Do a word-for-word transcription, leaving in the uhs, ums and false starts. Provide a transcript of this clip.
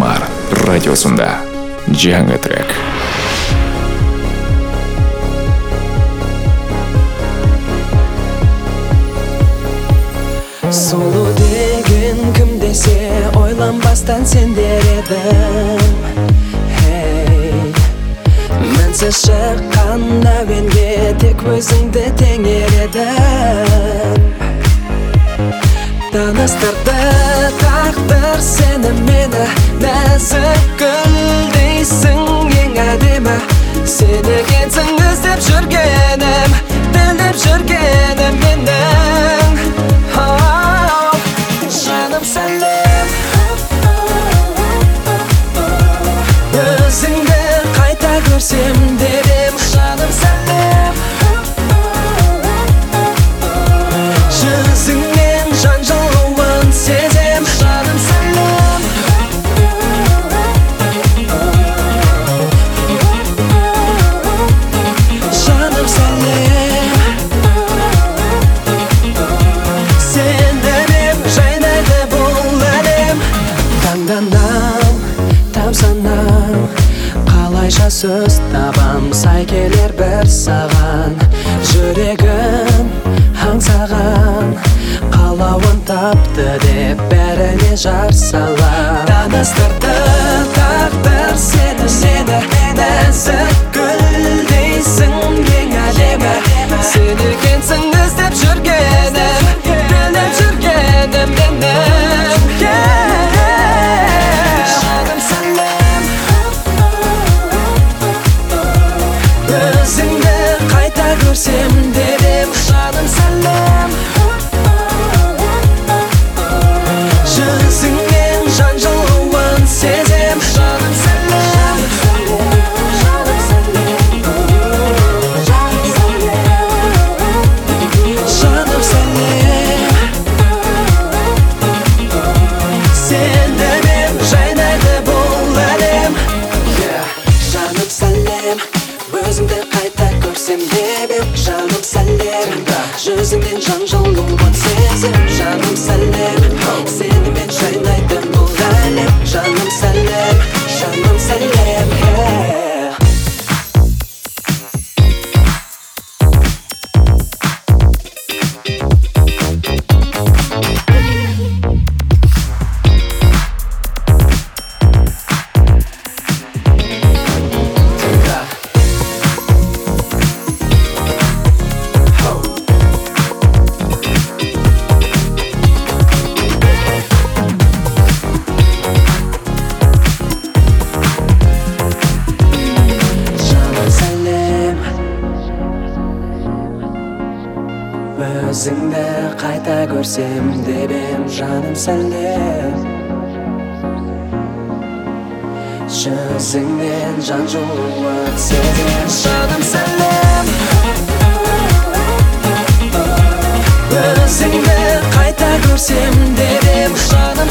Самар радиосында жаңа трек. Сұлу деген кім десе, ойланбастан сендер едім. Hey, мінсіз шыққан әуенге тек өзіңді теңер едім. Таныстырды тағдыр сені мені, нәзік гүлдейсің ең әдемі. Сені екенсің іздеп жүргенім, біліп жүргенім менің. Оу, жаным сәлем, өзіңді қайта көрсем дедім. Жаным сәлем, жүзіңнен жан жылуын сезем. Жаным сәлем, жаным сәлем, сендерем жайнайды бұл әлем. Таңданам, тамсанам, қалайша сөз табам, сай келер бір саған. Жүрегім аңсаған, қалауын тапты деп бәріне жар салам. Таныстырды тағдыр сені сені, нәзік гүлдейсің ең әдемі. Сені екенсің іздеп жүргенім, біліп жүргенім менің. Жаным сәлем, өзіңді қайта көрсем дедім. Жаным сәлем, жүзіңнен жан жылуын сезем. Жаным сәлем, жаным сәлем, жаным сәлем, сендерем жайнайды бұл әлем. Жаным сәлем, өзіңді қайта көрсем деп ем. Жаным сәлем, жүзіңнен жан жылуын сезем. Жаным сәлем, сенімен жайнайды бұл әлем. Жаным сәлем, жаным сәлем, yeah. Өзіңді қайта көрсем деп ем. Жаным сәлем, жүзіңнен жан жылуын сезем. Жаным сәлем, өзіңді қайта көрсем деп ем. Жаным